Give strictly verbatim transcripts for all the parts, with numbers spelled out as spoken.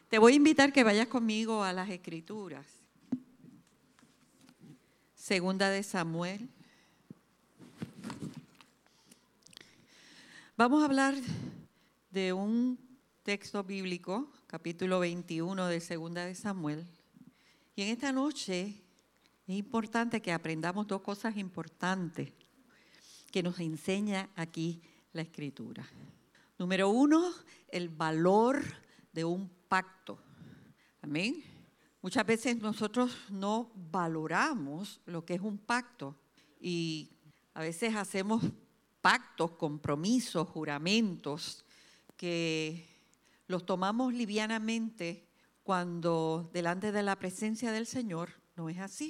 Te voy a invitar que vayas conmigo a las Escrituras. Segunda de Samuel. Vamos a hablar de un texto bíblico, capítulo veintiuno de Segunda de Samuel. Y en esta noche es importante que aprendamos dos cosas importantes que nos enseña aquí la Escritura. Número uno, el valor de un pacto. Amén. Muchas veces nosotros no valoramos lo que es un pacto y a veces hacemos pactos, compromisos, juramentos que los tomamos livianamente cuando delante de la presencia del Señor no es así.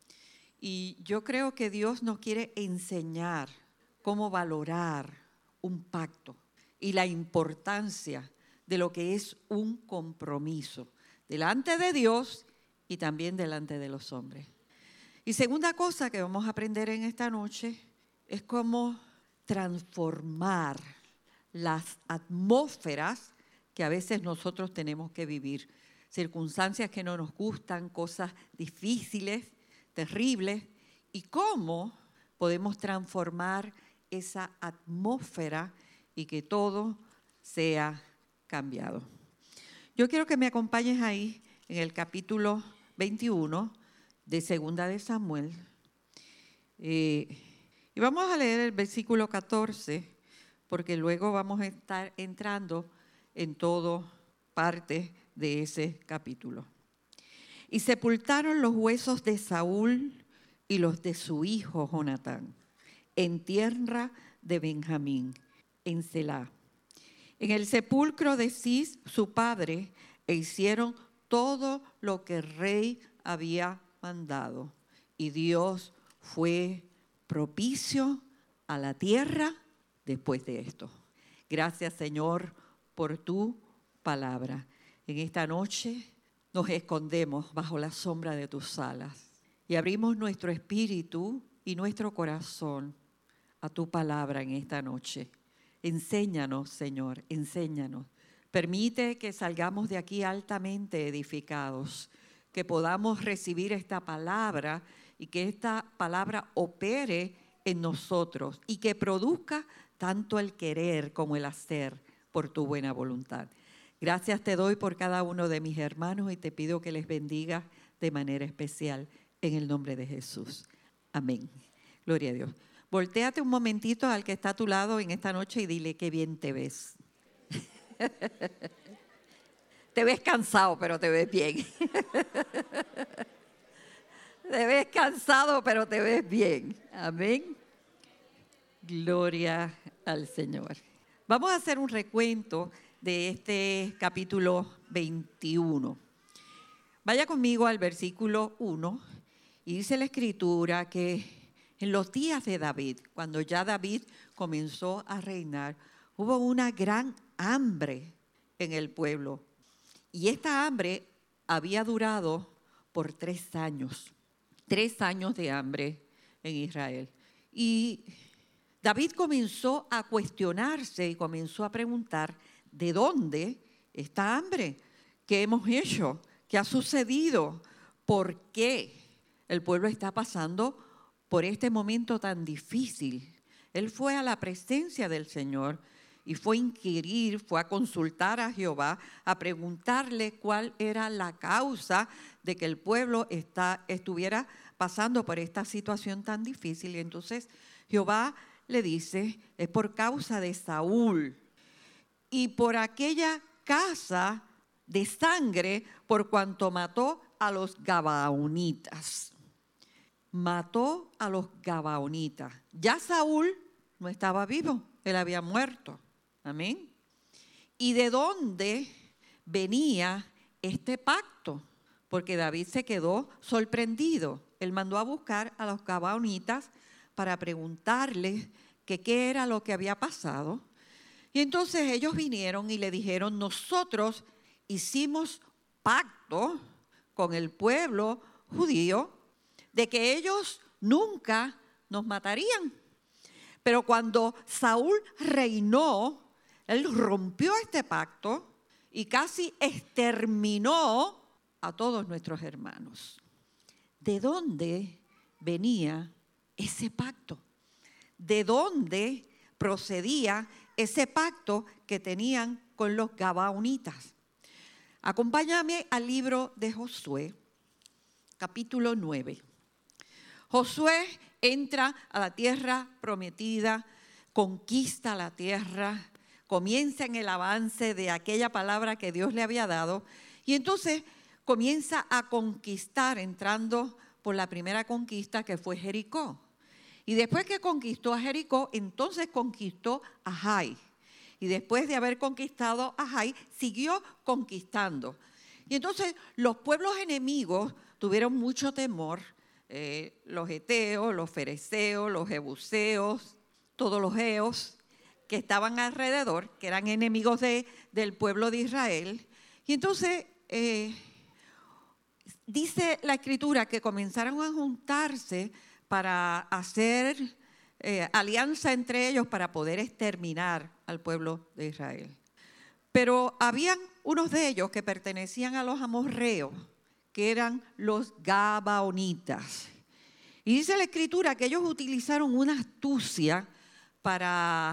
Y yo creo que Dios nos quiere enseñar cómo valorar un pacto y la importancia de lo que es un compromiso delante de Dios y también delante de los hombres. Y segunda cosa que vamos a aprender en esta noche es cómo transformar las atmósferas que a veces nosotros tenemos que vivir. Circunstancias que no nos gustan, cosas difíciles, terribles, y cómo podemos transformar esa atmósfera y que todo sea cambiado. Yo quiero que me acompañes ahí en el capítulo veintiuno de Segunda de Samuel. Eh, y vamos a leer el versículo catorce, porque luego vamos a estar entrando en todo parte de ese capítulo. Y sepultaron los huesos de Saúl y los de su hijo Jonatán en tierra de Benjamín, en Selá, en el sepulcro de Cis, su padre, e hicieron todo lo que el rey había mandado. Y Dios fue propicio a la tierra después de esto. Gracias, Señor, por tu palabra. En esta noche nos escondemos bajo la sombra de tus alas y abrimos nuestro espíritu y nuestro corazón a tu palabra en esta noche. Enséñanos, Señor, enséñanos. Permite que salgamos de aquí altamente edificados, que podamos recibir esta palabra y que esta palabra opere en nosotros y que produzca tanto el querer como el hacer por tu buena voluntad. Gracias te doy por cada uno de mis hermanos y te pido que les bendiga de manera especial en el nombre de Jesús. Amén. Gloria a Dios. Voltéate un momentito al que está a tu lado en esta noche y dile qué bien te ves. Te ves cansado, pero te ves bien. Te ves cansado, pero te ves bien. Amén. Gloria al Señor. Vamos a hacer un recuento de este capítulo veintiuno. Vaya conmigo al versículo uno y dice la Escritura que en los días de David, cuando ya David comenzó a reinar, hubo una gran hambre en el pueblo. Y esta hambre había durado por tres años. Tres años de hambre en Israel. Y David comenzó a cuestionarse y comenzó a preguntar, ¿de dónde esta hambre? ¿Qué hemos hecho? ¿Qué ha sucedido? ¿Por qué el pueblo está pasando por este momento tan difícil? Él fue a la presencia del Señor y fue a inquirir, fue a consultar a Jehová, a preguntarle cuál era la causa de que el pueblo está, estuviera pasando por esta situación tan difícil. Y entonces Jehová le dice, es por causa de Saúl y por aquella casa de sangre por cuanto mató a los gabaonitas. Mató a los gabaonitas. Ya Saúl no estaba vivo, él había muerto. Amén. ¿Y de dónde venía este pacto? Porque David se quedó sorprendido. Él mandó a buscar a los gabaonitas para preguntarles que qué era lo que había pasado. Y entonces ellos vinieron y le dijeron, nosotros hicimos pacto con el pueblo judío de que ellos nunca nos matarían. Pero cuando Saúl reinó, él rompió este pacto y casi exterminó a todos nuestros hermanos. ¿De dónde venía ese pacto? ¿De dónde procedía ese pacto que tenían con los gabaonitas? Acompáñame al libro de Josué, capítulo nueve. Josué entra a la tierra prometida, conquista la tierra, comienza en el avance de aquella palabra que Dios le había dado y entonces comienza a conquistar, entrando por la primera conquista que fue Jericó. Y después que conquistó a Jericó, entonces conquistó a Jai. Y después de haber conquistado a Jai, siguió conquistando. Y entonces los pueblos enemigos tuvieron mucho temor, eh, los heteos, los fereceos, los jebuseos, todos los eos que estaban alrededor, que eran enemigos de, del pueblo de Israel. Y entonces eh, dice la Escritura que comenzaron a juntarse para hacer eh, alianza entre ellos para poder exterminar al pueblo de Israel. Pero habían unos de ellos que pertenecían a los amorreos, que eran los gabaonitas. Y dice la Escritura que ellos utilizaron una astucia para,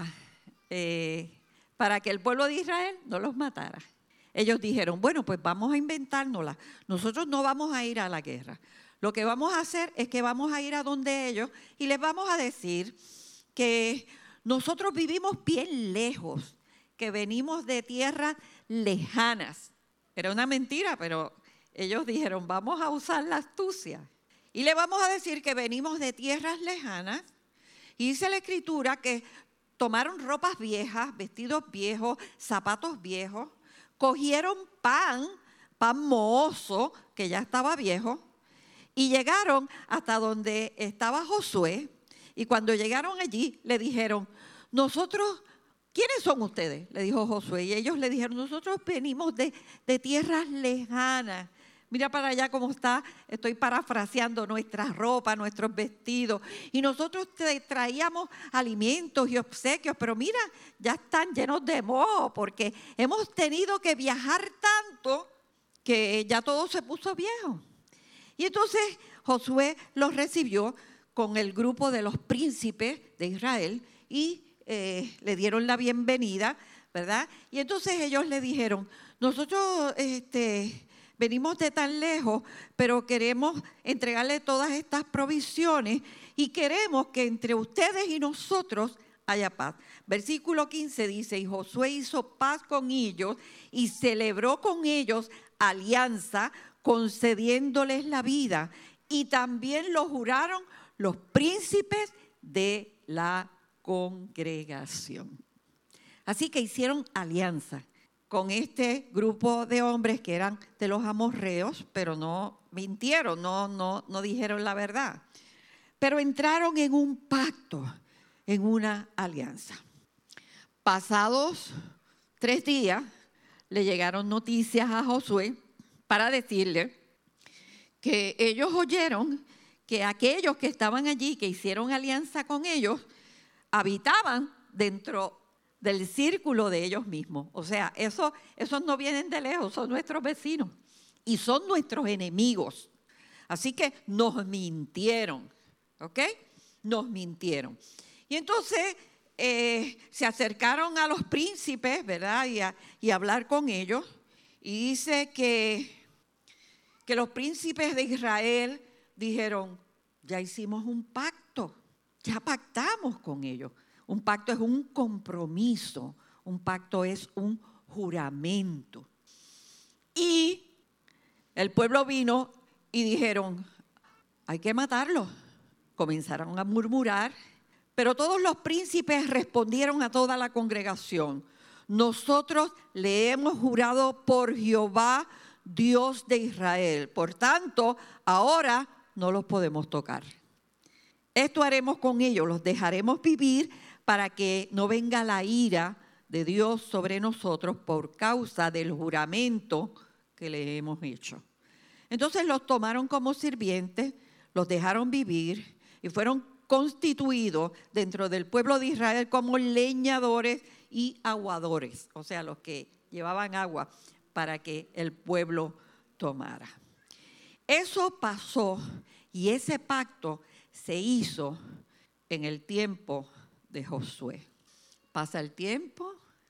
eh, para que el pueblo de Israel no los matara. Ellos dijeron, bueno, pues vamos a inventárnosla. Nosotros no vamos a ir a la guerra. Lo que vamos a hacer es que vamos a ir a donde ellos y les vamos a decir que nosotros vivimos bien lejos, que venimos de tierras lejanas. Era una mentira, pero ellos dijeron, vamos a usar la astucia. Y le vamos a decir que venimos de tierras lejanas. Y dice la Escritura que tomaron ropas viejas, vestidos viejos, zapatos viejos, cogieron pan, pan mohoso, que ya estaba viejo, y llegaron hasta donde estaba Josué. Y cuando llegaron allí, le dijeron, nosotros, ¿quiénes son ustedes? Le dijo Josué. Y ellos le dijeron, nosotros venimos de, de tierras lejanas. Mira para allá cómo está, estoy parafraseando, nuestra ropa, nuestros vestidos. Y nosotros te traíamos alimentos y obsequios, pero mira, ya están llenos de moho, porque hemos tenido que viajar tanto que ya todo se puso viejo. Y entonces Josué los recibió con el grupo de los príncipes de Israel y eh, le dieron la bienvenida, ¿verdad? Y entonces ellos le dijeron, nosotros este, venimos de tan lejos, pero queremos entregarle todas estas provisiones y queremos que entre ustedes y nosotros haya paz. Versículo quince dice, y Josué hizo paz con ellos y celebró con ellos alianza, concediéndoles la vida, y también lo juraron los príncipes de la congregación. Así que hicieron alianza con este grupo de hombres que eran de los amorreos, pero no mintieron, no, no, no dijeron la verdad. Pero entraron en un pacto, en una alianza. Pasados tres días, le llegaron noticias a Josué para decirle que ellos oyeron que aquellos que estaban allí, que hicieron alianza con ellos, habitaban dentro del círculo de ellos mismos. O sea, eso, esos no vienen de lejos, son nuestros vecinos y son nuestros enemigos. Así que nos mintieron, ¿ok? Nos mintieron. Y entonces eh, se acercaron a los príncipes, ¿verdad? Y a, y a hablar con ellos. Y dice que, que los príncipes de Israel dijeron, ya hicimos un pacto, ya pactamos con ellos. Un pacto es un compromiso, un pacto es un juramento. Y el pueblo vino y dijeron, hay que matarlo. Comenzaron a murmurar, pero todos los príncipes respondieron a toda la congregación, nosotros le hemos jurado por Jehová, Dios de Israel. Por tanto, ahora no los podemos tocar. Esto haremos con ellos, los dejaremos vivir para que no venga la ira de Dios sobre nosotros por causa del juramento que le hemos hecho. Entonces los tomaron como sirvientes, los dejaron vivir y fueron constituidos dentro del pueblo de Israel como leñadores y aguadores, o sea, los que llevaban agua. para que el pueblo tomara. Eso pasó y ese pacto se hizo en el tiempo de Josué. Pasa el tiempo,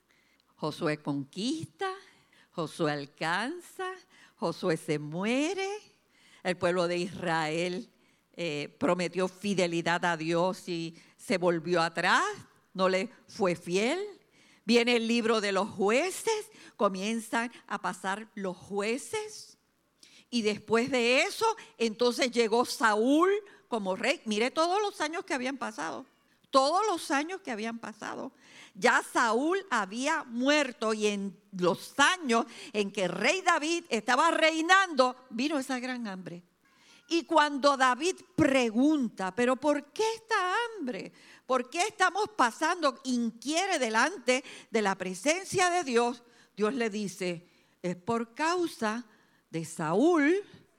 Josué conquista, Josué alcanza, Josué se muere, el pueblo de Israel eh, prometió fidelidad a Dios y se volvió atrás, no le fue fiel. Viene el libro de los jueces, comienzan a pasar los jueces. Y después de eso, entonces llegó Saúl como rey. Mire todos los años que habían pasado. Todos los años que habían pasado. Ya Saúl había muerto y en los años en que el rey David estaba reinando, vino esa gran hambre. Y cuando David pregunta, ¿pero por qué esta hambre? ¿Por qué estamos pasando? Inquiere delante de la presencia de Dios. Dios le dice, es por causa de Saúl,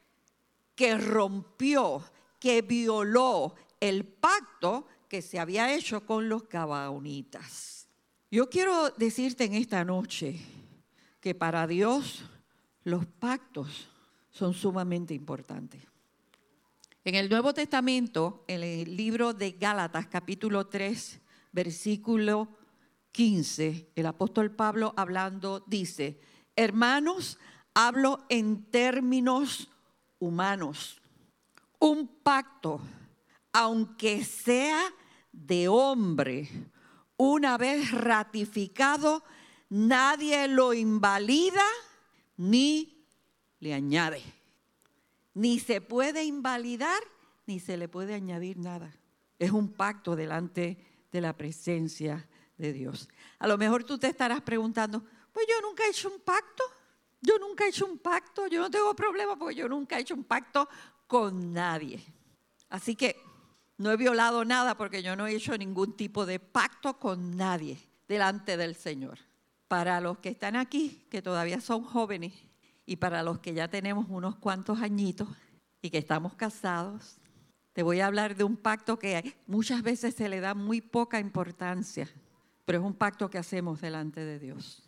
que rompió, que violó el pacto que se había hecho con los gabaonitas. Yo quiero decirte en esta noche que para Dios los pactos son sumamente importantes. En el Nuevo Testamento, en el libro de Gálatas, capítulo tres, versículo quince, el apóstol Pablo hablando dice, hermanos, hablo en términos humanos. Un pacto, aunque sea de hombre, una vez ratificado, nadie lo invalida ni le añade. Ni se puede invalidar, ni se le puede añadir nada. Es un pacto delante de la presencia de Dios. A lo mejor tú te estarás preguntando, pues yo nunca he hecho un pacto. Yo nunca he hecho un pacto, yo no tengo problema porque yo nunca he hecho un pacto con nadie. Así que no he violado nada porque yo no he hecho ningún tipo de pacto con nadie delante del Señor. Para los que están aquí, que todavía son jóvenes, y para los que ya tenemos unos cuantos añitos y que estamos casados, te voy a hablar de un pacto que muchas veces se le da muy poca importancia, pero es un pacto que hacemos delante de Dios.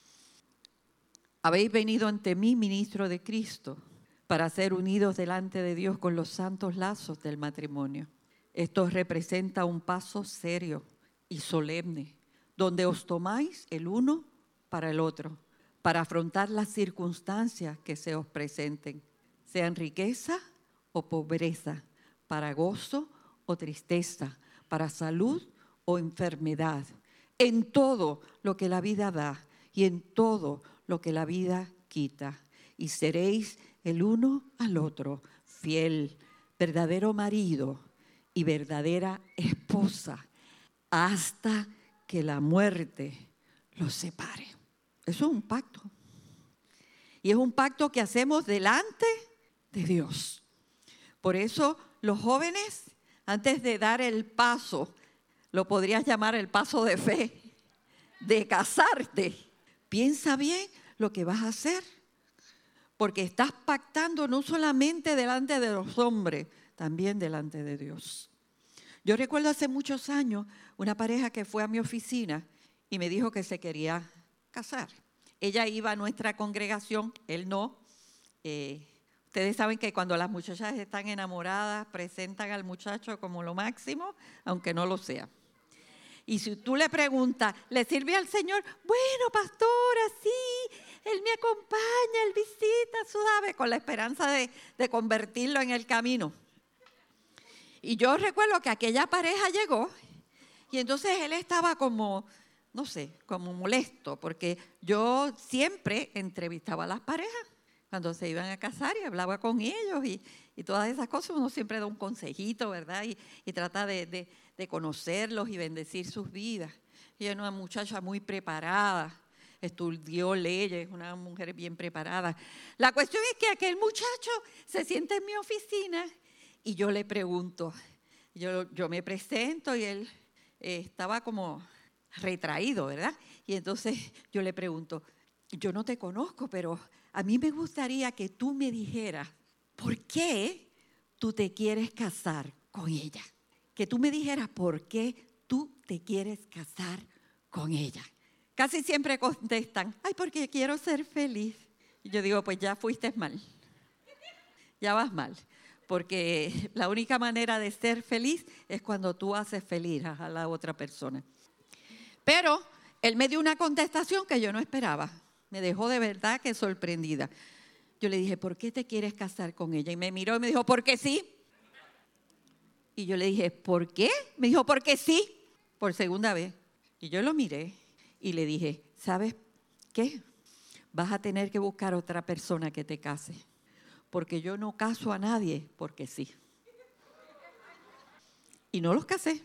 Habéis venido ante mí, ministro de Cristo, para ser unidos delante de Dios con los santos lazos del matrimonio. Esto representa un paso serio y solemne, donde os tomáis el uno para el otro, para afrontar las circunstancias que se os presenten, sean riqueza o pobreza, para gozo o tristeza, para salud o enfermedad, en todo lo que la vida da y en todo lo que la vida quita. Y seréis el uno al otro fiel, verdadero marido y verdadera esposa, hasta que la muerte los separe. Eso es un pacto. Y es un pacto que hacemos delante de Dios. Por eso los jóvenes, antes de dar el paso, lo podrías llamar el paso de fe, de casarte, piensa bien lo que vas a hacer. Porque estás pactando no solamente delante de los hombres, también delante de Dios. Yo recuerdo hace muchos años una pareja que fue a mi oficina y me dijo que se quería casar. Ella iba a nuestra congregación, él no. Eh, ustedes saben que cuando las muchachas están enamoradas, presentan al muchacho como lo máximo, aunque no lo sea. Y si tú le preguntas, ¿le sirve al Señor? Bueno, pastora, sí, Él me acompaña, Él visita, suave, con la esperanza de, de convertirlo en el camino. Y yo recuerdo que aquella pareja llegó y entonces él estaba como, no sé, como molesto, porque yo siempre entrevistaba a las parejas cuando se iban a casar y hablaba con ellos y, y todas esas cosas. Uno siempre da un consejito, ¿verdad? Y, y trata de, de, de conocerlos y bendecir sus vidas. Ella era una muchacha muy preparada, estudió leyes, una mujer bien preparada. La cuestión es que aquel muchacho se sienta en mi oficina y yo le pregunto, yo, yo me presento y él eh, estaba como retraído, ¿verdad? Y entonces yo le pregunto, yo no te conozco, pero a mí me gustaría que tú me dijeras, ¿por qué tú te quieres casar con ella? Que tú me dijeras por qué tú te quieres casar con ella. Casi siempre contestan, ay, porque quiero ser feliz. Y yo digo, pues ya fuiste mal, ya vas mal, porque la única manera de ser feliz es cuando tú haces feliz a la otra persona. Pero él me dio una contestación que yo no esperaba, me dejó de verdad que sorprendida. Yo le dije, ¿por qué te quieres casar con ella? Y me miró y me dijo, ¿por qué sí? Y yo le dije, ¿por qué? Me dijo, porque sí, por segunda vez. Y yo lo miré y le dije, ¿sabes qué? Vas a tener que buscar otra persona que te case, porque yo no caso a nadie porque sí. Y no los casé.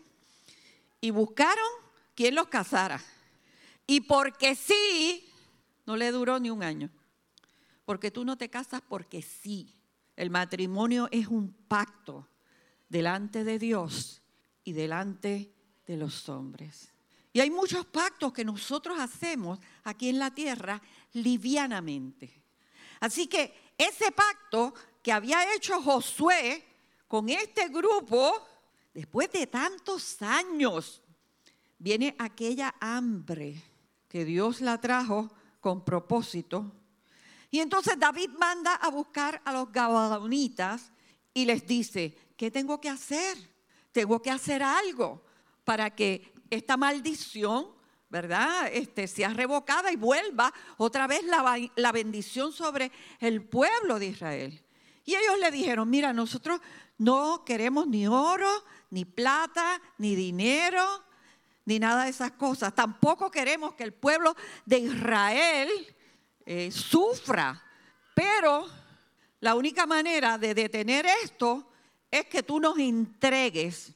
Y buscaron quien los casara. Y porque sí, no le duró ni un año. Porque tú no te casas porque sí. El matrimonio es un pacto delante de Dios y delante de los hombres. Y hay muchos pactos que nosotros hacemos aquí en la tierra livianamente. Así que ese pacto que había hecho Josué con este grupo, después de tantos años, viene aquella hambre que Dios la trajo con propósito. Y entonces David manda a buscar a los gabaonitas y les dice, ¿qué tengo que hacer? Tengo que hacer algo para que esta maldición, ¿verdad?, este, sea revocada y vuelva otra vez la, la bendición sobre el pueblo de Israel. Y ellos le dijeron, mira, nosotros no queremos ni oro, ni plata, ni dinero, ni nada de esas cosas. Tampoco queremos que el pueblo de Israel eh, sufra. Pero la única manera de detener esto es que tú nos entregues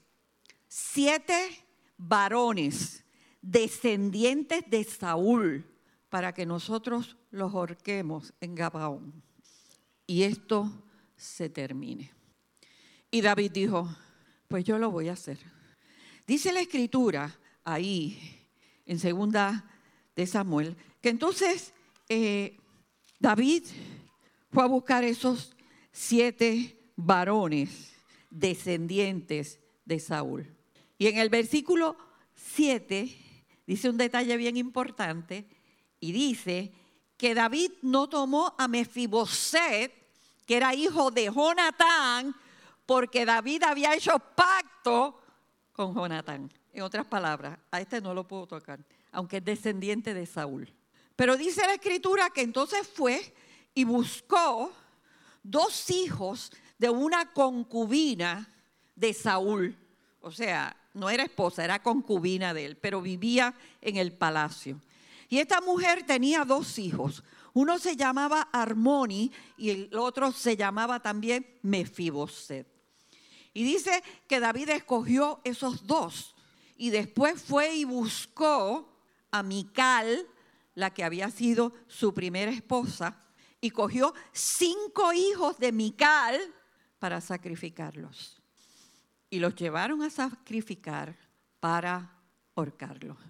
siete varones descendientes de Saúl para que nosotros los ahorquemos en Gabaón y esto se termine. Y David dijo, pues yo lo voy a hacer. Dice la escritura ahí en segunda de Samuel que entonces eh, David fue a buscar esos siete varones descendientes de Saúl. Y en el versículo siete dice un detalle bien importante y dice que David no tomó a Mefiboset, que era hijo de Jonatán, porque David había hecho pacto con Jonatán. En otras palabras, a este no lo puedo tocar, aunque es descendiente de Saúl. Pero dice la escritura que entonces fue y buscó dos hijos de una concubina de Saúl. O sea, no era esposa, era concubina de él, pero vivía en el palacio. Y esta mujer tenía dos hijos. Uno se llamaba Armoni y el otro se llamaba también Mefiboset. Y dice que David escogió esos dos. Y después fue y buscó a Mical, la que había sido su primera esposa, y cogió cinco hijos de Mical para sacrificarlos. Y los llevaron a sacrificar para ahorcarlos.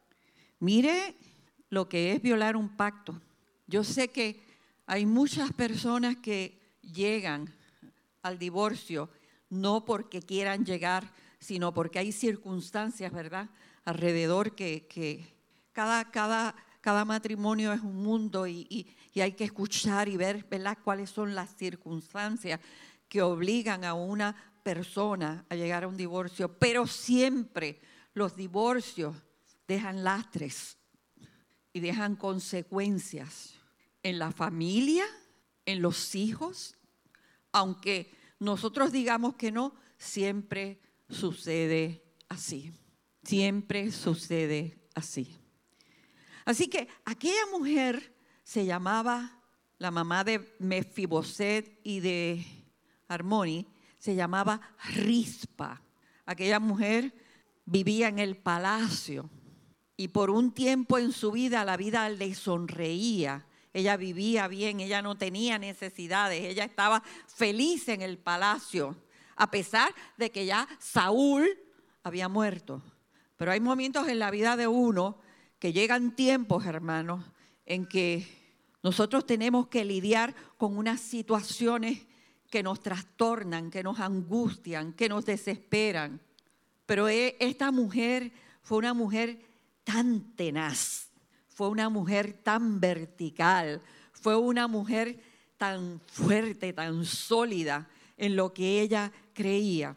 Mire lo que es violar un pacto. Yo sé que hay muchas personas que llegan al divorcio no porque quieran llegar, sino porque hay circunstancias, ¿verdad?, alrededor que, que cada, cada, cada matrimonio es un mundo y, y, y hay que escuchar y ver, ¿verdad?, cuáles son las circunstancias que obligan a una persona a llegar a un divorcio. Pero siempre los divorcios dejan lastres y dejan consecuencias en la familia, en los hijos. Aunque nosotros digamos que no, siempre sucede así. Siempre sucede así. Así que aquella mujer se llamaba, la mamá de Mefiboset y de Armoni, se llamaba Rispa. Aquella mujer vivía en el palacio y por un tiempo en su vida la vida le sonreía. Ella vivía bien, ella no tenía necesidades, ella estaba feliz en el palacio, a pesar de que ya Saúl había muerto. Pero hay momentos en la vida de uno que llegan tiempos, hermanos, en que nosotros tenemos que lidiar con unas situaciones que nos trastornan, que nos angustian, que nos desesperan. Pero esta mujer fue una mujer tan tenaz, fue una mujer tan vertical, fue una mujer tan fuerte, tan sólida en lo que ella creía.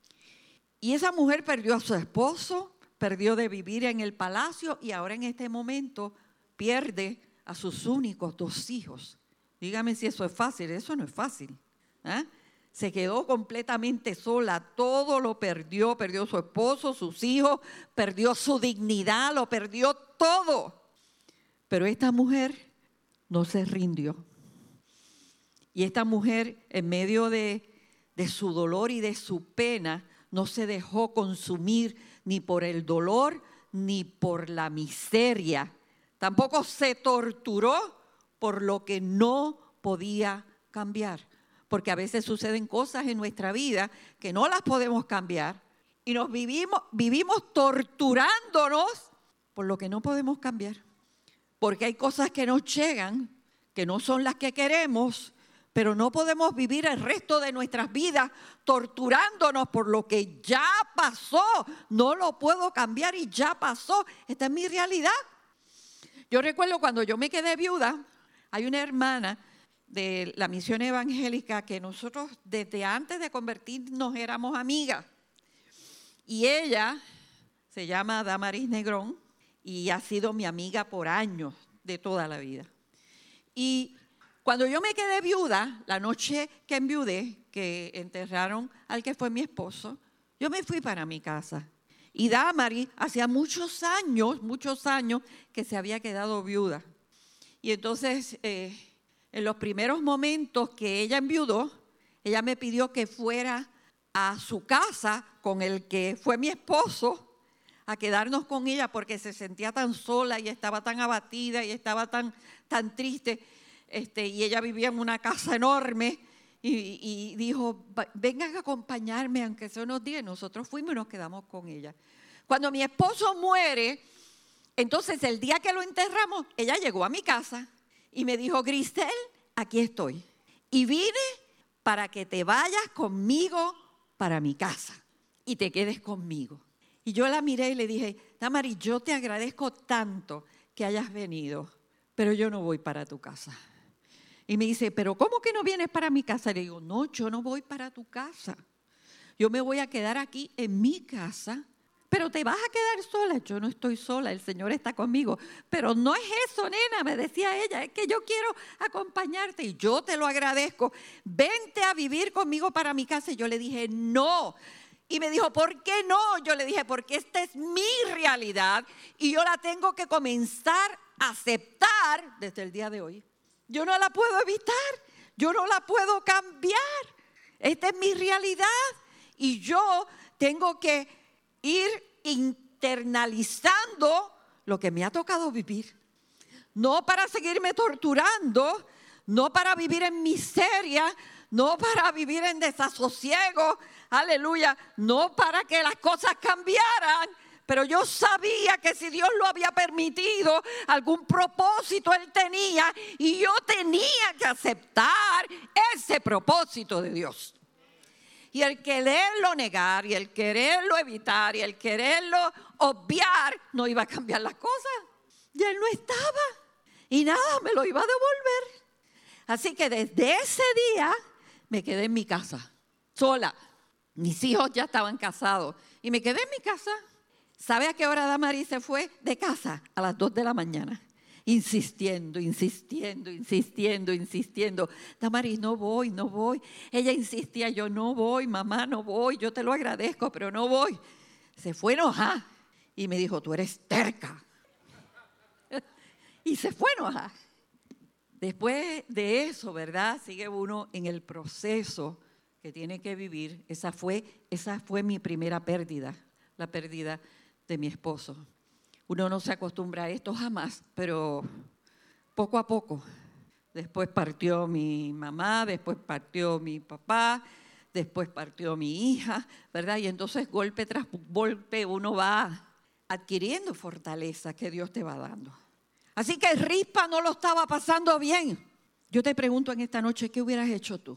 Y esa mujer perdió a su esposo, perdió de vivir en el palacio y ahora en este momento pierde a sus únicos dos hijos. Dígame si eso es fácil. Eso no es fácil. ¿eh? Se quedó completamente sola, todo lo perdió, perdió su esposo, sus hijos, perdió su dignidad, lo perdió todo. Pero esta mujer no se rindió. Y esta mujer, en medio de, de su dolor y de su pena, no se dejó consumir ni por el dolor ni por la miseria. Tampoco se torturó por lo que no podía cambiar. Porque a veces suceden cosas en nuestra vida que no las podemos cambiar y nos vivimos, vivimos torturándonos por lo que no podemos cambiar. Porque hay cosas que nos llegan, que no son las que queremos, pero no podemos vivir el resto de nuestras vidas torturándonos por lo que ya pasó. No lo puedo cambiar y ya pasó. Esta es mi realidad. Yo recuerdo cuando yo me quedé viuda, hay una hermana de la misión evangélica que nosotros desde antes de convertirnos éramos amigas. Y ella se llama Damaris Negrón y ha sido mi amiga por años, de toda la vida. Y cuando yo me quedé viuda, la noche que enviudé, que enterraron al que fue mi esposo, yo me fui para mi casa. Y Damaris hacía muchos años, muchos años que se había quedado viuda. Y entonces, eh, en los primeros momentos que ella enviudó, ella me pidió que fuera a su casa con el que fue mi esposo, a quedarnos con ella porque se sentía tan sola y estaba tan abatida y estaba tan, tan triste. Este, y ella vivía en una casa enorme y, y dijo, vengan a acompañarme aunque sea unos días. Nosotros fuimos y nos quedamos con ella. Cuando mi esposo muere, entonces el día que lo enterramos, ella llegó a mi casa y me dijo, Grisel, aquí estoy. Y vine para que te vayas conmigo para mi casa y te quedes conmigo. Y yo la miré y le dije, Damaris, yo te agradezco tanto que hayas venido, pero yo no voy para tu casa. Y me dice, ¿pero cómo que no vienes para mi casa? Le digo, no, yo no voy para tu casa. Yo me voy a quedar aquí en mi casa, pero te vas a quedar sola. Yo no estoy sola, el Señor está conmigo. Pero no es eso, nena, me decía ella, es que yo quiero acompañarte y yo te lo agradezco. Vente a vivir conmigo para mi casa. Y yo le dije, no. Y me dijo, ¿por qué no? Yo le dije, porque esta es mi realidad y yo la tengo que comenzar a aceptar desde el día de hoy. Yo no la puedo evitar, yo no la puedo cambiar. Esta es mi realidad y yo tengo que ir internalizando lo que me ha tocado vivir. No para seguirme torturando, no para vivir en miseria, no para vivir en desasosiego, aleluya, no para que las cosas cambiaran, pero yo sabía que si Dios lo había permitido, algún propósito Él tenía y yo tenía que aceptar ese propósito de Dios. Y el quererlo negar y el quererlo evitar y el quererlo obviar no iba a cambiar las cosas. Y Él no estaba y nada me lo iba a devolver. Así que desde ese día me quedé en mi casa, sola. Mis hijos ya estaban casados y me quedé en mi casa. ¿Sabe a qué hora Damaris se fue de casa? A las dos de la mañana. Insistiendo, insistiendo, insistiendo, insistiendo. Damaris, no voy, no voy. Ella insistía, yo no voy, mamá, no voy. Yo te lo agradezco, pero no voy. Se fue enojada y me dijo, tú eres terca. Y se fue enojada. Después de eso, ¿verdad? Sigue uno en el proceso que tiene que vivir. Esa fue, esa fue mi primera pérdida, la pérdida de mi esposo. Uno no se acostumbra a esto jamás, pero poco a poco. Después partió mi mamá, después partió mi papá, después partió mi hija, ¿verdad? Y entonces golpe tras golpe uno va adquiriendo fortaleza que Dios te va dando. Así que Rispa no lo estaba pasando bien. Yo te pregunto en esta noche, ¿qué hubieras hecho tú?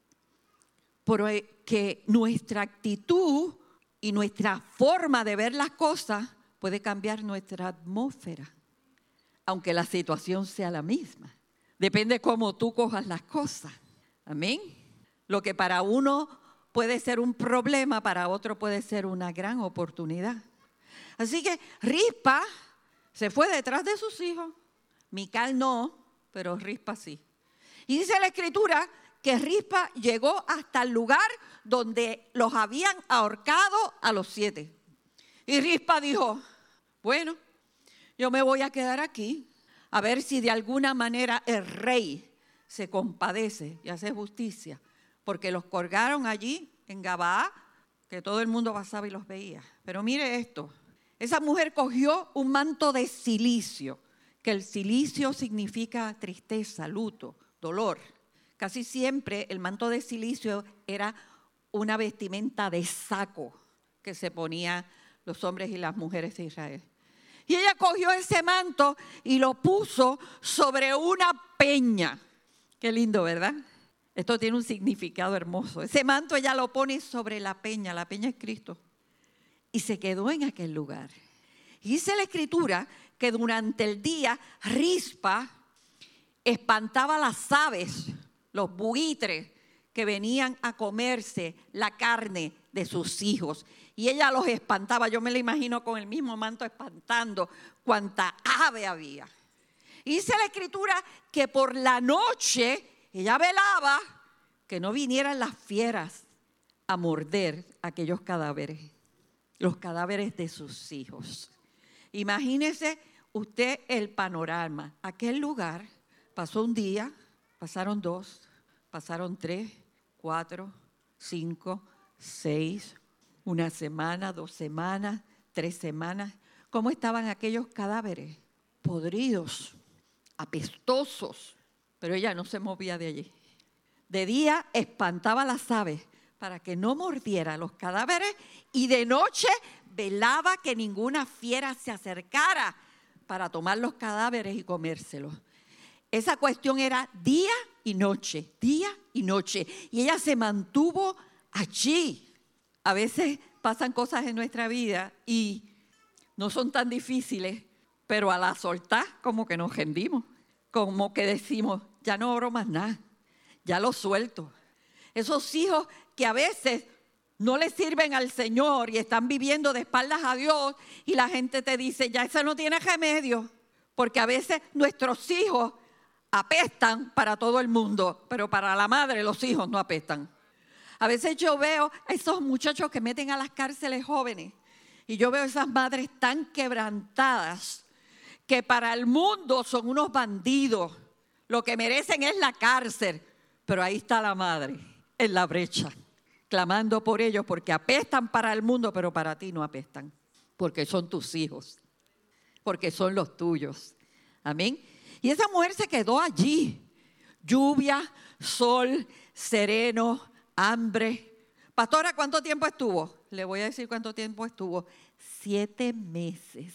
Porque nuestra actitud y nuestra forma de ver las cosas puede cambiar nuestra atmósfera, aunque la situación sea la misma. Depende cómo tú cojas las cosas. Amén. Lo que para uno puede ser un problema, para otro puede ser una gran oportunidad. Así que Rispa se fue detrás de sus hijos. Mical no, pero Rispa sí. Y dice la Escritura que Rispa llegó hasta el lugar donde los habían ahorcado a los siete. Y Rispa dijo, bueno, yo me voy a quedar aquí a ver si de alguna manera el rey se compadece y hace justicia. Porque los colgaron allí en Gabaa, que todo el mundo pasaba y los veía. Pero mire esto, esa mujer cogió un manto de cilicio, que el cilicio significa tristeza, luto, dolor. Casi siempre el manto de cilicio era una vestimenta de saco que se ponían los hombres y las mujeres de Israel. Y ella cogió ese manto y lo puso sobre una peña. Qué lindo, ¿verdad? Esto tiene un significado hermoso. Ese manto ella lo pone sobre la peña, la peña es Cristo. Y se quedó en aquel lugar. Y dice la Escritura que durante el día Rispa espantaba las aves, los buitres que venían a comerse la carne de sus hijos. Y ella los espantaba. Yo me la imagino con el mismo manto espantando cuánta ave había. Y dice la Escritura que por la noche ella velaba que no vinieran las fieras a morder aquellos cadáveres, los cadáveres de sus hijos. Imagínese usted el panorama. Aquel lugar pasó un día, pasaron dos, pasaron tres, cuatro, cinco, seis, una semana, dos semanas, tres semanas. ¿Cómo estaban aquellos cadáveres? Podridos, apestosos. Pero ella no se movía de allí. De día espantaba a las aves para que no mordiera los cadáveres y de noche velaba que ninguna fiera se acercara para tomar los cadáveres y comérselos. Esa cuestión era día y noche, día y noche. Y ella se mantuvo allí. A veces pasan cosas en nuestra vida y no son tan difíciles, pero a la soltar como que nos rendimos. Como que decimos, ya no oro más nada, ya lo suelto. Esos hijos que a veces no le sirven al Señor y están viviendo de espaldas a Dios y la gente te dice, ya eso no tiene remedio, porque a veces nuestros hijos apestan para todo el mundo, pero para la madre los hijos no apestan. A veces yo veo a esos muchachos que meten a las cárceles jóvenes y yo veo a esas madres tan quebrantadas que para el mundo son unos bandidos. Lo que merecen es la cárcel, pero ahí está la madre en la brecha, clamando por ellos porque apestan para el mundo, pero para ti no apestan, porque son tus hijos, porque son los tuyos. Amén. Y esa mujer se quedó allí, lluvia, sol, sereno, hambre. Pastora, ¿cuánto tiempo estuvo? Le voy a decir cuánto tiempo estuvo. Siete meses.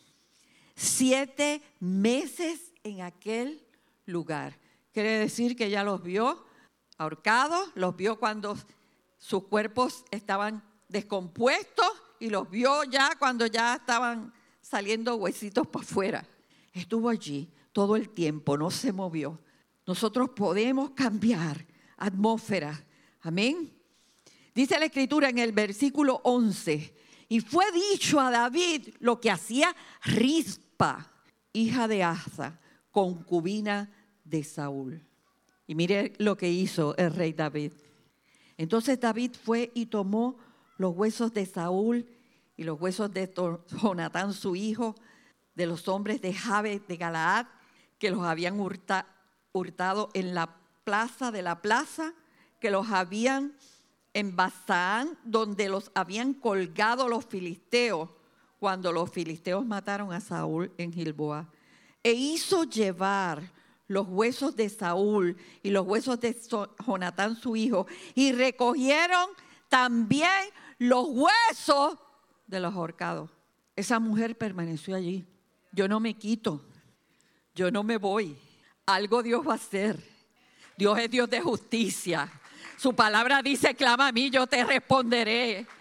Siete meses en aquel lugar. Quiere decir que ella los vio ahorcados, los vio cuando sus cuerpos estaban descompuestos y los vio ya cuando ya estaban saliendo huesitos para afuera. Estuvo allí todo el tiempo, no se movió. Nosotros podemos cambiar atmósfera. Amén. Dice la Escritura en el versículo once, y fue dicho a David lo que hacía Rispa, hija de Asa, concubina de Saúl. Y mire lo que hizo el rey David. Entonces David fue y tomó los huesos de Saúl y los huesos de Jonatán su hijo, de los hombres de Jabes de Galaad, que los habían hurta, hurtado en la plaza de la plaza, que los habían en Basaán, donde los habían colgado los filisteos, cuando los filisteos mataron a Saúl en Gilboa. E hizo llevar los huesos de Saúl y los huesos de Jonatán su hijo, y recogieron también los huesos de los ahorcados. Esa mujer permaneció allí. Yo no me quito, yo no me voy. Algo Dios va a hacer. Dios es Dios de justicia. Su palabra dice, clama a mí, yo te responderé.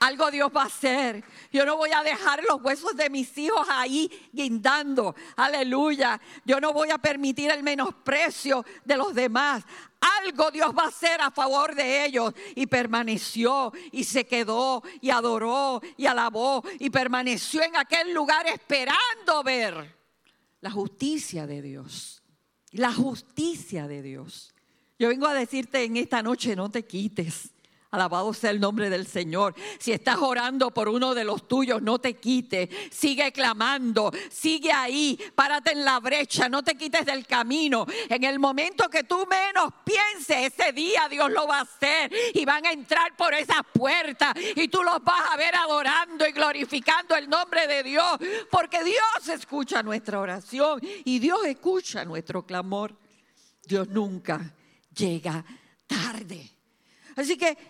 Algo Dios va a hacer. Yo no voy a dejar los huesos de mis hijos ahí guindando. Aleluya. Yo no voy a permitir el menosprecio de los demás. Algo Dios va a hacer a favor de ellos. Y permaneció y se quedó y adoró y alabó y permaneció en aquel lugar esperando ver la justicia de Dios. La justicia de Dios. Yo vengo a decirte en esta noche, no te quites. Alabado sea el nombre del Señor. Si estás orando por uno de los tuyos, no te quites. Sigue clamando, sigue ahí, párate en la brecha, no te quites del camino. En el momento que tú menos pienses, ese día Dios lo va a hacer y van a entrar por esas puertas y tú los vas a ver adorando y glorificando el nombre de Dios, porque Dios escucha nuestra oración y Dios escucha nuestro clamor. Dios nunca llega tarde. Así que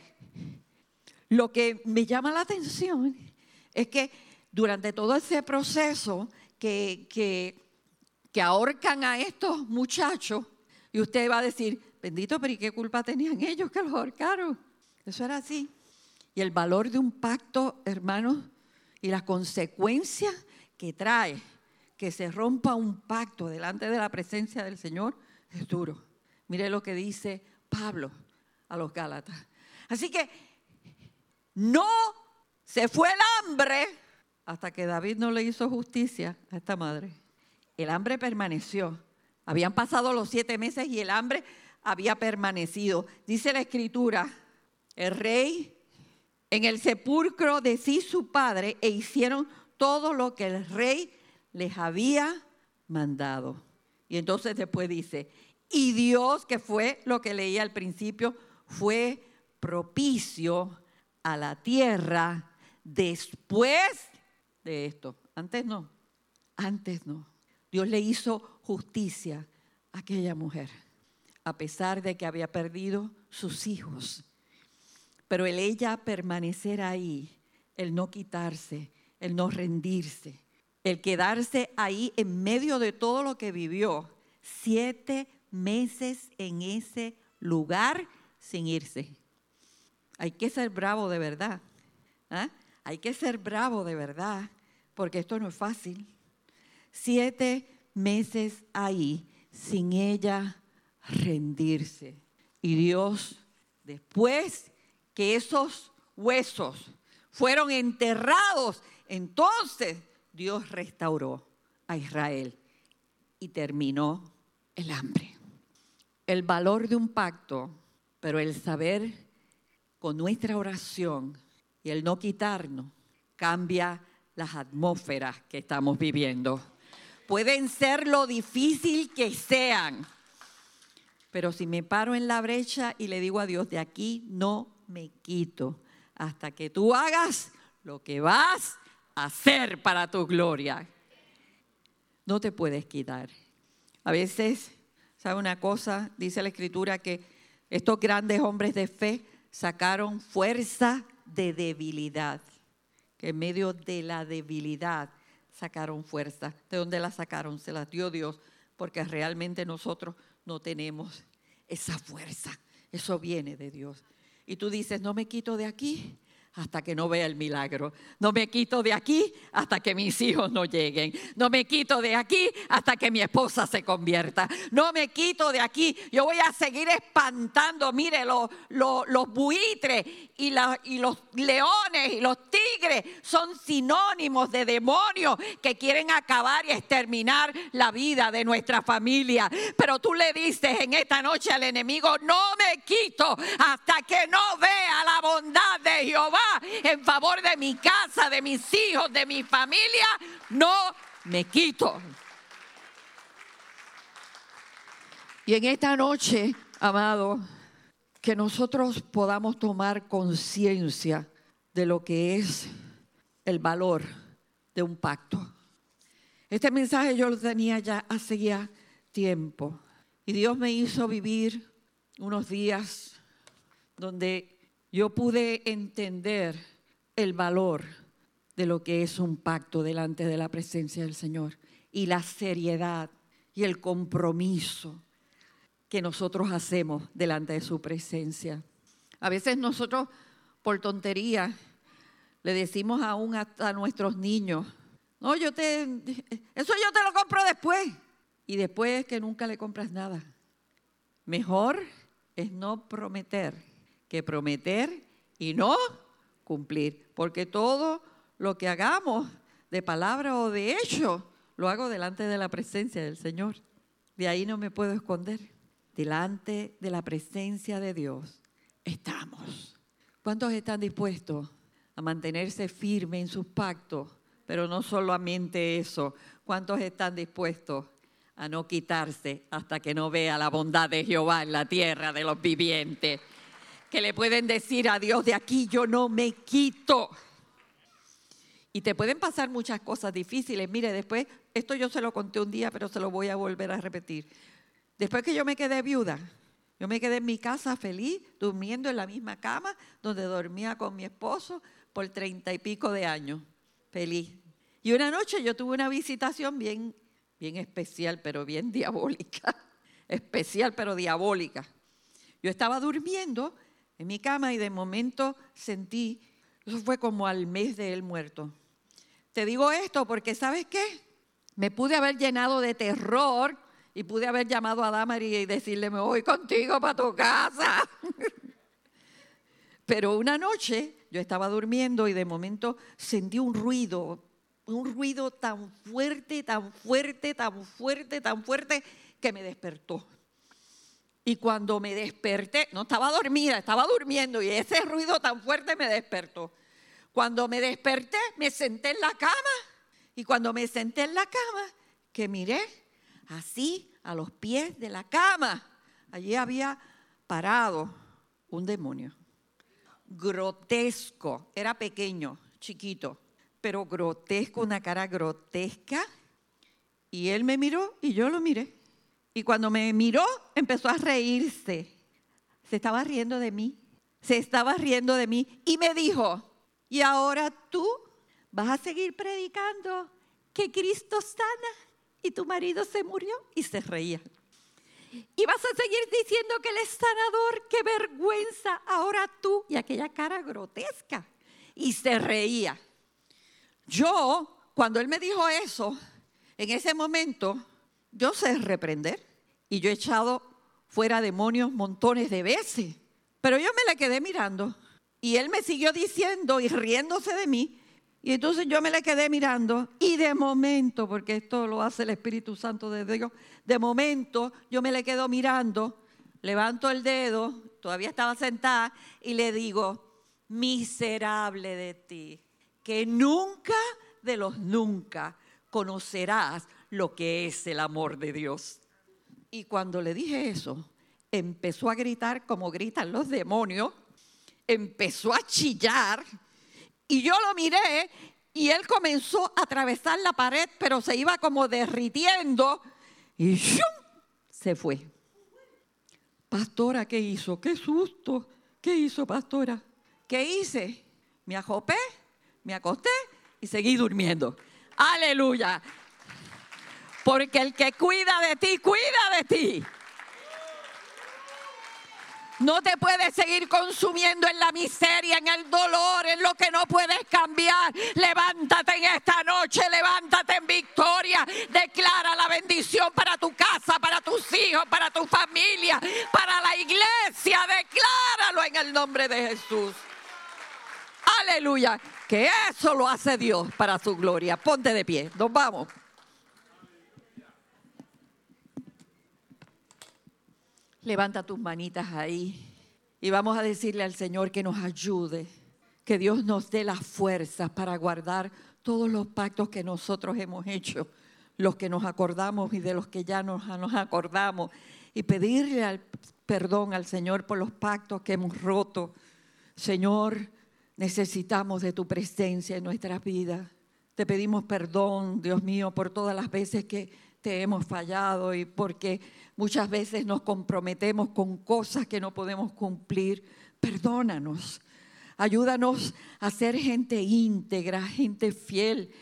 lo que me llama la atención es que durante todo ese proceso que, que, que ahorcan a estos muchachos, y usted va a decir, bendito, pero ¿y qué culpa tenían ellos que los ahorcaron? Eso era así. Y el valor de un pacto, hermanos, y las consecuencias que trae que se rompa un pacto delante de la presencia del Señor es duro. Mire lo que dice Pablo a los Gálatas. Así que no se fue el hambre hasta que David no le hizo justicia a esta madre. El hambre permaneció. Habían pasado los siete meses y el hambre había permanecido. Dice la Escritura, el rey en el sepulcro de sí su padre e hicieron todo lo que el rey les había mandado. Y entonces después dice, y Dios, que fue lo que leía al principio, fue propicio a la tierra después de esto. Antes no, antes no. Dios le hizo justicia a aquella mujer, a pesar de que había perdido sus hijos. Pero el ella permanecer ahí, el no quitarse, el no rendirse, el quedarse ahí en medio de todo lo que vivió, siete meses en ese lugar sin irse. Hay que ser bravo de verdad. ¿Ah? Hay que ser bravo de verdad, porque esto no es fácil. Siete meses ahí sin ella rendirse. Y Dios, después que esos huesos fueron enterrados, entonces Dios restauró a Israel y terminó el hambre. El valor de un pacto, pero el saber con nuestra oración y el no quitarnos, cambia las atmósferas que estamos viviendo. Pueden ser lo difícil que sean, pero si me paro en la brecha y le digo a Dios, de aquí no me quito hasta que tú hagas lo que vas a hacer para tu gloria. No te puedes quitar. A veces, ¿sabe una cosa? Dice la Escritura que estos grandes hombres de fe sacaron fuerza de debilidad, que en medio de la debilidad sacaron fuerza. ¿De dónde la sacaron? Se las dio Dios, porque realmente nosotros no tenemos esa fuerza. Eso viene de Dios. Y tú dices, no me quito de aquí hasta que no vea el milagro. No me quito de aquí hasta que mis hijos no lleguen. No me quito de aquí hasta que mi esposa se convierta. No me quito de aquí. Yo voy a seguir espantando. Mire, los, los, los buitres y, la, y los leones y los tigres son sinónimos de demonios que quieren acabar y exterminar la vida de nuestra familia. Pero tú le dices en esta noche al enemigo, no me quito hasta que no vea la bondad de Jehová en favor de mi casa, de mis hijos, de mi familia. No me quito. Y en esta noche, amado, que nosotros podamos tomar conciencia de lo que es el valor de un pacto. Este mensaje yo lo tenía ya hace ya tiempo. Y Dios me hizo vivir unos días donde yo pude entender el valor de lo que es un pacto delante de la presencia del Señor y la seriedad y el compromiso que nosotros hacemos delante de su presencia. A veces nosotros, por tontería, Le decimos aún a, a nuestros niños, no, yo te, eso yo te lo compro después. Y después es que nunca le compras nada. Mejor es no prometer que prometer y no cumplir. Porque todo lo que hagamos de palabra o de hecho, lo hago delante de la presencia del Señor. De ahí no me puedo esconder. Delante de la presencia de Dios estamos. ¿Cuántos están dispuestos a mantenerse firmes en sus pactos? Pero no solamente eso. ¿Cuántos están dispuestos a no quitarse hasta que no vea la bondad de Jehová en la tierra de los vivientes? Que le pueden decir a Dios, de aquí yo no me quito. Y te pueden pasar muchas cosas difíciles. Mire, después, esto yo se lo conté un día, pero se lo voy a volver a repetir. Después que yo me quedé viuda, yo me quedé en mi casa feliz, durmiendo en la misma cama donde dormía con mi esposo por treinta y pico de años. Feliz. Y una noche yo tuve una visitación bien, bien especial, pero bien diabólica. Especial, pero diabólica. Yo estaba durmiendo en mi cama y de momento sentí, eso fue como al mes de él muerto. Te digo esto porque, ¿sabes qué? Me pude haber llenado de terror y pude haber llamado a Damaris y decirle, me voy contigo para tu casa. Pero una noche yo estaba durmiendo y de momento sentí un ruido, un ruido tan fuerte, tan fuerte, tan fuerte, tan fuerte que me despertó. Y cuando me desperté, no estaba dormida, estaba durmiendo y ese ruido tan fuerte me despertó. Cuando me desperté, me senté en la cama y cuando me senté en la cama, que miré así a los pies de la cama, allí había parado un demonio. Grotesco, era pequeño, chiquito, pero grotesco, una cara grotesca. Y él me miró y yo lo miré. Y cuando me miró, empezó a reírse. Se estaba riendo de mí, se estaba riendo de mí. Y me dijo, ¿y ahora tú vas a seguir predicando que Cristo sana y tu marido se murió? Y se reía. Y vas a seguir diciendo que Él es sanador, qué vergüenza, ahora tú. Y aquella cara grotesca. Y se reía. Yo, cuando Él me dijo eso, en ese momento, yo sé reprender. Y yo he echado fuera demonios montones de veces. Pero yo me le quedé mirando. Y Él me siguió diciendo y riéndose de mí. Y entonces yo me le quedé mirando y de momento, porque esto lo hace el Espíritu Santo de Dios, de momento yo me le quedo mirando, levanto el dedo, todavía estaba sentada y le digo, miserable de ti, que nunca de los nunca conocerás lo que es el amor de Dios. Y cuando le dije eso, empezó a gritar como gritan los demonios, empezó a chillar. Y yo lo miré y él comenzó a atravesar la pared, pero se iba como derritiendo y ¡shum! Se fue. Pastora, ¿qué hizo? ¡Qué susto! ¿Qué hizo, pastora? ¿Qué hice? Me ajopé, me acosté y seguí durmiendo. ¡Aleluya! Porque el que cuida de ti, cuida de ti. No te puedes seguir consumiendo en la miseria, en el dolor, en lo que no puedes cambiar. Levántate en esta noche, levántate en victoria. Declara la bendición para tu casa, para tus hijos, para tu familia, para la iglesia. Decláralo en el nombre de Jesús. Aleluya. Que eso lo hace Dios para su gloria. Ponte de pie. Nos vamos. Levanta tus manitas ahí y vamos a decirle al Señor que nos ayude, que Dios nos dé las fuerzas para guardar todos los pactos que nosotros hemos hecho, los que nos acordamos y de los que ya nos, nos acordamos, y pedirle al, perdón al Señor por los pactos que hemos roto. Señor, necesitamos de tu presencia en nuestras vidas. Te pedimos perdón, Dios mío, por todas las veces que te hemos fallado y porque muchas veces nos comprometemos con cosas que no podemos cumplir. Perdónanos. Ayúdanos a ser gente íntegra, gente fiel,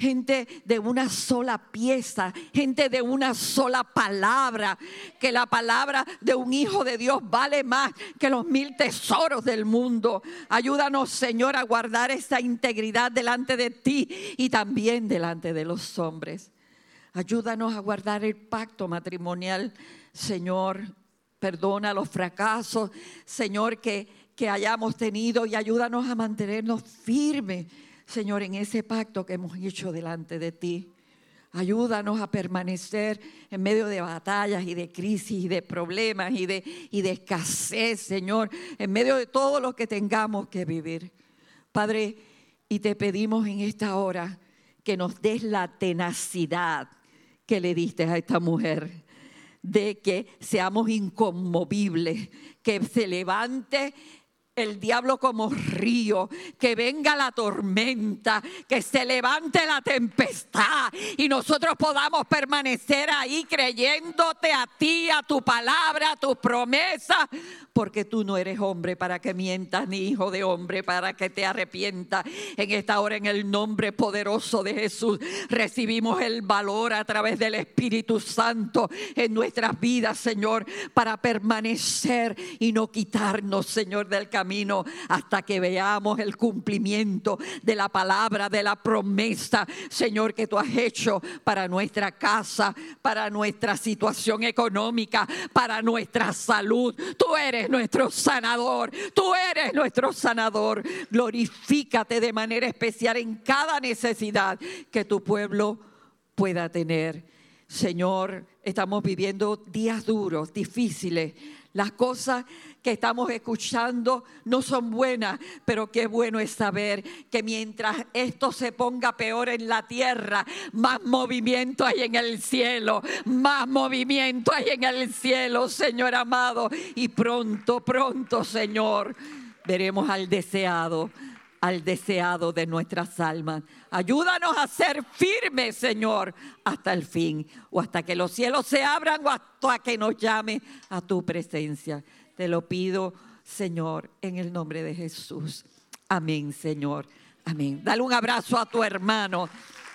gente de una sola pieza, gente de una sola palabra, que la palabra de un hijo de Dios vale más que los mil tesoros del mundo. Ayúdanos, Señor, a guardar esa integridad delante de ti y también delante de los hombres. Ayúdanos a guardar el pacto matrimonial, Señor. Perdona los fracasos, Señor, que, que hayamos tenido, y ayúdanos a mantenernos firmes, Señor, en ese pacto que hemos hecho delante de ti. Ayúdanos a permanecer en medio de batallas y de crisis y de problemas y de, y de escasez, Señor, en medio de todo lo que tengamos que vivir. Padre, y te pedimos en esta hora que nos des la tenacidad que le diste a esta mujer, de que seamos inconmovibles, que se levante el diablo como río, que venga la tormenta, que se levante la tempestad y nosotros podamos permanecer ahí creyéndote a ti, a tu palabra, a tus promesas, porque tú no eres hombre para que mientas, ni hijo de hombre para que te arrepientas. En esta hora, en el nombre poderoso de Jesús, recibimos el valor a través del Espíritu Santo en nuestras vidas, Señor, para permanecer y no quitarnos, Señor, del camino hasta que veamos el cumplimiento de la palabra, de la promesa, Señor, que tú has hecho para nuestra casa, para nuestra situación económica, para nuestra salud. Tú eres nuestro sanador, tú eres nuestro sanador. Glorifícate de manera especial en cada necesidad que tu pueblo pueda tener. Señor, estamos viviendo días duros, difíciles. Las cosas que estamos escuchando no son buenas, pero qué bueno es saber que mientras esto se ponga peor en la tierra, más movimiento hay en el cielo, más movimiento hay en el cielo, Señor amado. Y pronto, pronto, Señor, veremos al deseado, al deseado de nuestras almas. Ayúdanos a ser firmes, Señor, hasta el fin, o hasta que los cielos se abran, o hasta que nos llame a tu presencia. Te lo pido, Señor, en el nombre de Jesús. Amén, Señor. Amén. Dale un abrazo a tu hermano.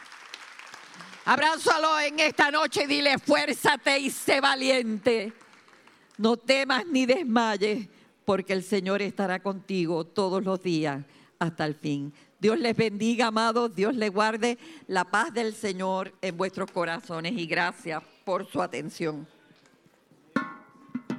Abrázalo en esta noche y dile: fuérzate y sé valiente. No temas ni desmayes, porque el Señor estará contigo todos los días hasta el fin. Dios les bendiga, amados. Dios les guarde. La paz del Señor en vuestros corazones. Y gracias por su atención.